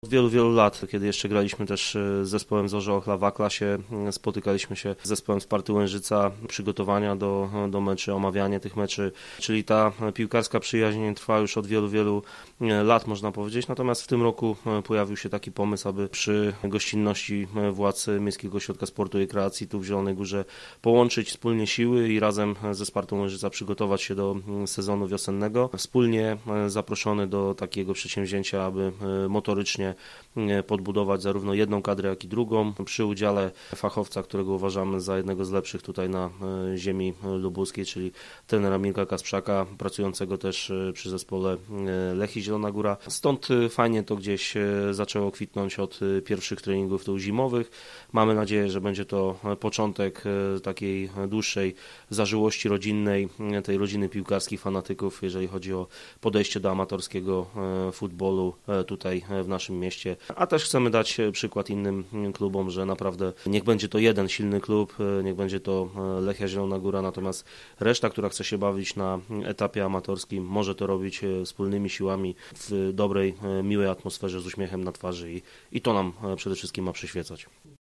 Od wielu, wielu lat, kiedy jeszcze graliśmy też z zespołem Zorza Ochla w A-klasie, spotykaliśmy się z zespołem Sparty Łężyca, przygotowania do meczy, omawianie tych meczy, czyli ta piłkarska przyjaźń trwa już od wielu, wielu lat, można powiedzieć. Natomiast w tym roku pojawił się taki pomysł, aby przy gościnności władz Miejskiego Ośrodka Sportu i Rekreacji tu w Zielonej Górze połączyć wspólnie siły i razem ze Spartą Łężyca przygotować się do sezonu wiosennego. Wspólnie zaproszony do takiego przedsięwzięcia, aby motorycznie podbudować zarówno jedną kadrę, jak i drugą przy udziale fachowca, którego uważamy za jednego z lepszych tutaj na ziemi lubuskiej, czyli trenera Mirka Kasprzaka, pracującego też przy zespole Lechii Zielona Góra. Stąd fajnie to gdzieś zaczęło kwitnąć od pierwszych treningów tu zimowych. Mamy nadzieję, że będzie to początek takiej dłuższej zażyłości rodzinnej, tej rodziny piłkarskich fanatyków, jeżeli chodzi o podejście do amatorskiego futbolu tutaj w naszym mieście. A też chcemy dać przykład innym klubom, że naprawdę niech będzie to jeden silny klub, niech będzie to Lechia Zielona Góra, natomiast reszta, która chce się bawić na etapie amatorskim, może to robić wspólnymi siłami w dobrej, miłej atmosferze z uśmiechem na twarzy i to nam przede wszystkim ma przyświecać.